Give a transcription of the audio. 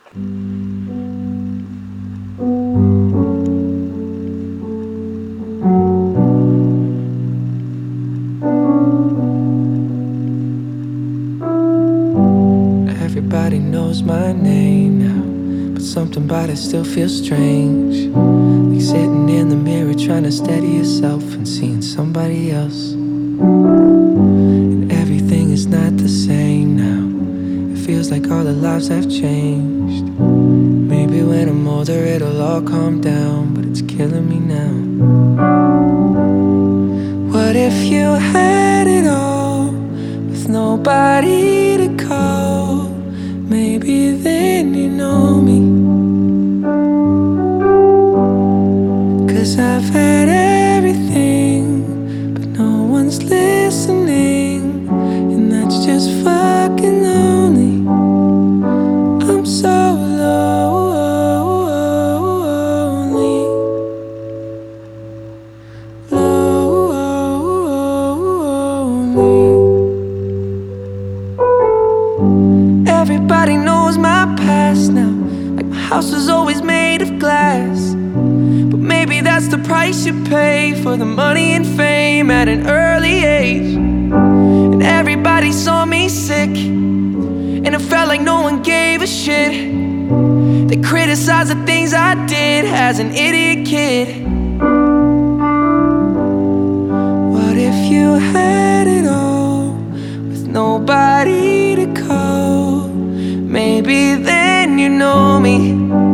Everybody knows my name now, but something about it still feels strange. Like sitting in the mirror trying to steady yourself and seeing somebody else. And everything is not the same now. It feels like all the lives have changed. Maybe when I'm older it'll all calm down, but it's killing me now. What if you had it all with nobody to call? Maybe then you know me. 'Cause I've had everything, but no one's listening, and that's just fucking lonely. I'm so lonely. Lonely. Everybody knows my past now, like my house was always made of glass. But maybe that's the price you pay for the money and fame at an early age. And everybody saw me sick, and it felt like no one gave a shit. They criticized the things I did as an idiot kid. What if you had it all with nobody to call? Maybe then you know me.